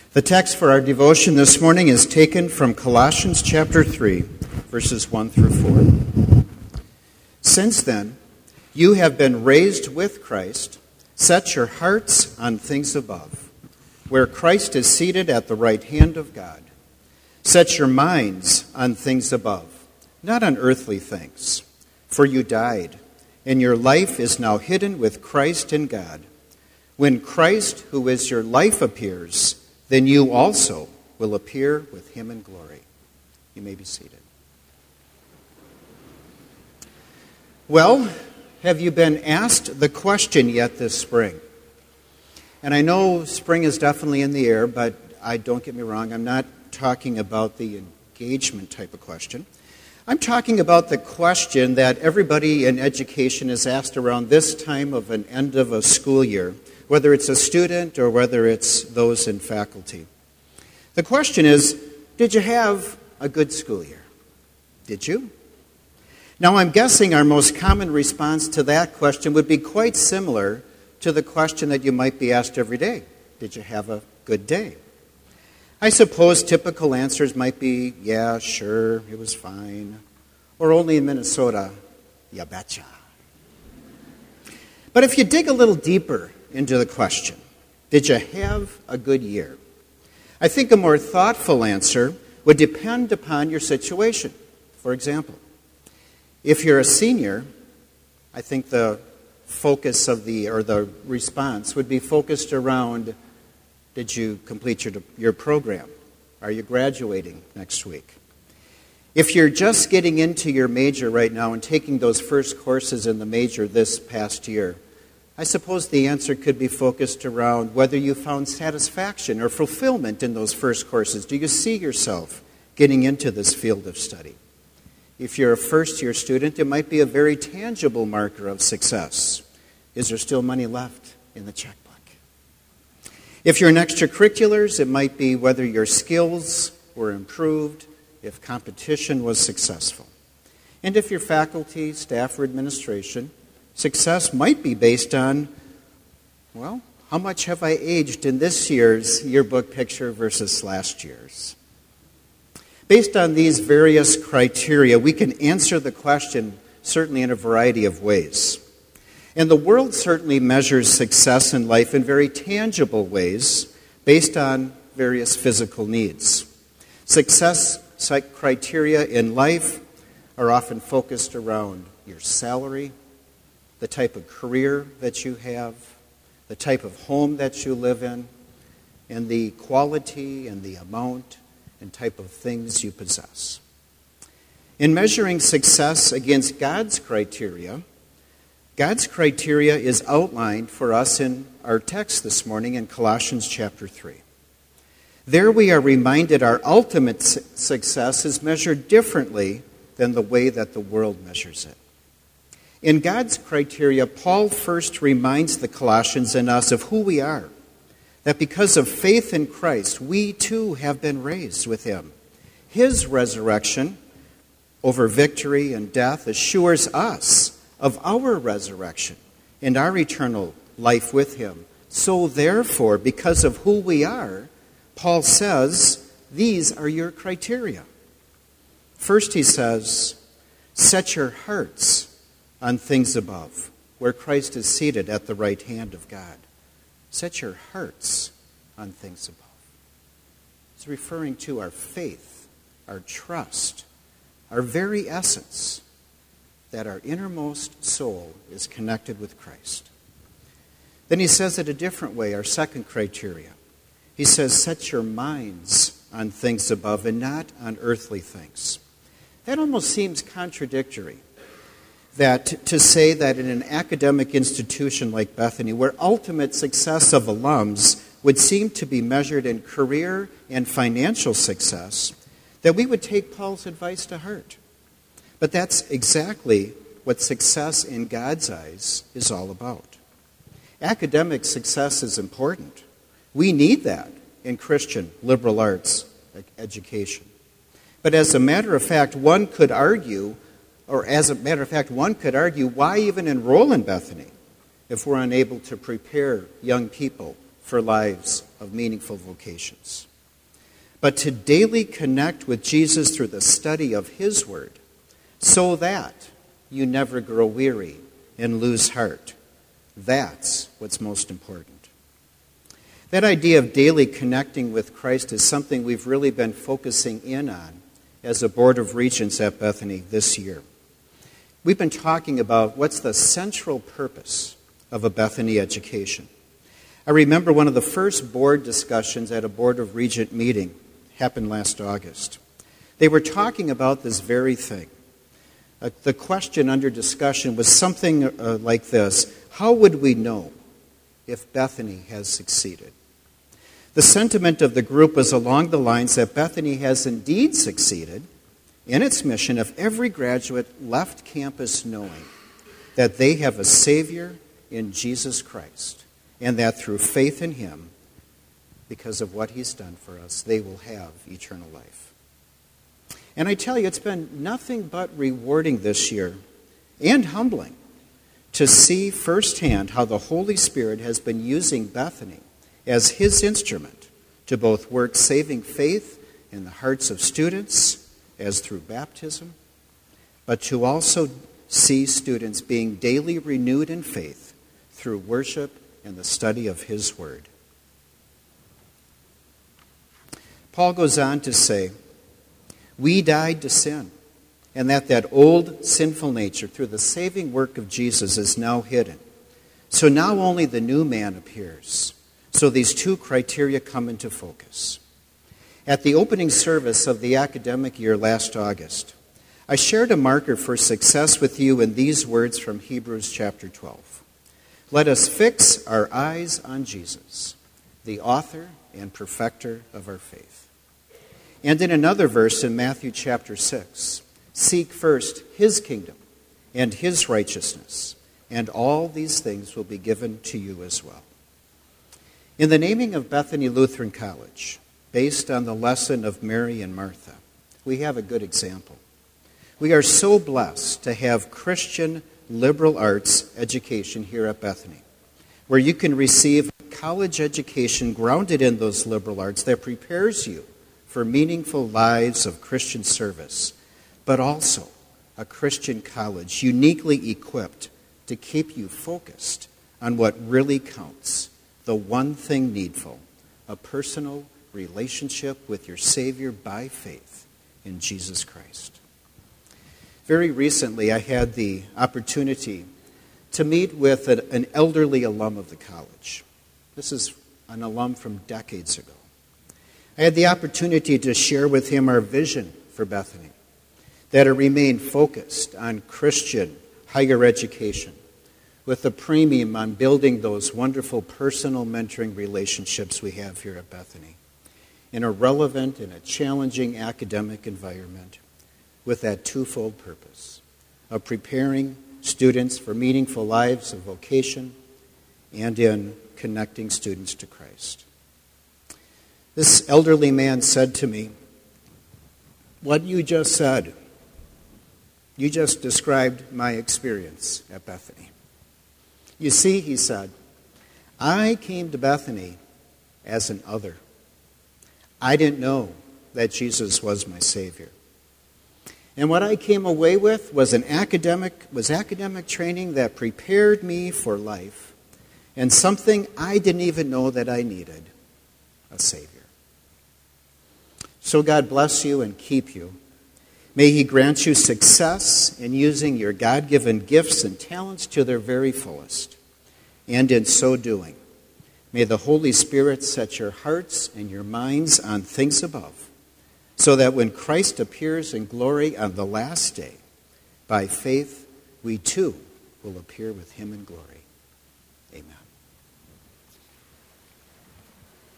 The text for our devotion this morning is taken from Colossians chapter 3, verses 1 through 4. Since then, you have been raised with Christ. Set your hearts on things above, where Christ is seated at the right hand of God. Set your minds on things above, not on earthly things. For you died, and your life is now hidden with Christ in God. When Christ, who is your life, appears, then you also will appear with him in glory. You may be seated. Well, have you been asked the question yet this spring? And I know spring is definitely in the air, but don't get me wrong, I'm not talking about the engagement type of question. I'm talking about the question that everybody in education is asked around this time of an end of a school year, whether it's a student or whether it's those in faculty. The question is, did you have a good school year? Did you? Now, I'm guessing our most common response to that question would be quite similar to the question that you might be asked every day. Did you have a good day? I suppose typical answers might be, yeah, sure, it was fine. Or only in Minnesota, ya betcha. But if you dig a little deeper into the question, did you have a good year? I think a more thoughtful answer would depend upon your situation. For example, if you're a senior, I think the focus of the response would be focused around, did you complete your program? Are you graduating next week? If you're just getting into your major right now and taking those first courses in the major this past year, I suppose the answer could be focused around whether you found satisfaction or fulfillment in those first courses. Do you see yourself getting into this field of study? If you're a first-year student, it might be a very tangible marker of success. Is there still money left in the checkbook? If you're in extracurriculars, it might be whether your skills were improved, if competition was successful. And if you're faculty, staff, or administration, success might be based on, well, how much have I aged in this year's yearbook picture versus last year's? Based on these various criteria, we can answer the question certainly in a variety of ways. And the world certainly measures success in life in very tangible ways based on various physical needs. Success criteria in life are often focused around your salary, the type of career that you have, the type of home that you live in, and the quality and the amount and type of things you possess. In measuring success against God's criteria is outlined for us in our text this morning in Colossians chapter 3. There we are reminded our ultimate success is measured differently than the way that the world measures it. In God's criteria, Paul first reminds the Colossians and us of who we are, that because of faith in Christ, we too have been raised with him. His resurrection over victory and death assures us of our resurrection and our eternal life with him. So therefore, because of who we are, Paul says, these are your criteria. First he says, set your hearts on things above, where Christ is seated at the right hand of God. Set your hearts on things above. It's referring to our faith, our trust, our very essence, that our innermost soul is connected with Christ. Then he says it a different way, our second criteria. He says, set your minds on things above and not on earthly things. That almost seems contradictory. That to say that in an academic institution like Bethany, where ultimate success of alums would seem to be measured in career and financial success, that we would take Paul's advice to heart. But that's exactly what success in God's eyes is all about. Academic success is important. We need that in Christian liberal arts education. But as a matter of fact, one could argue, why even enroll in Bethany if we're unable to prepare young people for lives of meaningful vocations, but to daily connect with Jesus through the study of His Word so that you never grow weary and lose heart. That's what's most important. That idea of daily connecting with Christ is something we've really been focusing in on as a Board of Regents at Bethany this year. We've been talking about what's the central purpose of a Bethany education. I remember one of the first board discussions at a Board of Regent meeting happened last August. They were talking about this very thing. The question under discussion was something like this: how would we know if Bethany has succeeded? The sentiment of the group was along the lines that Bethany has indeed succeeded in its mission if every graduate left campus knowing that they have a Savior in Jesus Christ, and that through faith in Him, because of what He's done for us, they will have eternal life. And I tell you, it's been nothing but rewarding this year and humbling to see firsthand how the Holy Spirit has been using Bethany as His instrument to both work saving faith in the hearts of students, as through baptism, but to also see students being daily renewed in faith through worship and the study of His Word. Paul goes on to say, we died to sin, and that old sinful nature through the saving work of Jesus is now hidden. So now only the new man appears. So these two criteria come into focus. At the opening service of the academic year last August, I shared a marker for success with you in these words from Hebrews chapter 12. Let us fix our eyes on Jesus, the author and perfecter of our faith. And in another verse in Matthew chapter 6, seek first His kingdom and His righteousness, and all these things will be given to you as well. In the naming of Bethany Lutheran College, based on the lesson of Mary and Martha, we have a good example. We are so blessed to have Christian liberal arts education here at Bethany, where you can receive a college education grounded in those liberal arts that prepares you for meaningful lives of Christian service, but also a Christian college uniquely equipped to keep you focused on what really counts, the one thing needful, a personal relationship with your Savior by faith in Jesus Christ. Very recently, I had the opportunity to meet with an elderly alum of the college. This is an alum from decades ago. I had the opportunity to share with him our vision for Bethany, that it remain focused on Christian higher education, with a premium on building those wonderful personal mentoring relationships we have here at Bethany, in a relevant and a challenging academic environment, with that twofold purpose of preparing students for meaningful lives of vocation and in connecting students to Christ. This elderly man said to me, what you just said, you just described my experience at Bethany. You see, he said, I came to Bethany as an other. I didn't know that Jesus was my Savior. And what I came away with was academic training that prepared me for life, and something I didn't even know that I needed, a Savior. So God bless you and keep you. May He grant you success in using your God-given gifts and talents to their very fullest. And in so doing, may the Holy Spirit set your hearts and your minds on things above, so that when Christ appears in glory on the last day, by faith, we too will appear with Him in glory. Amen.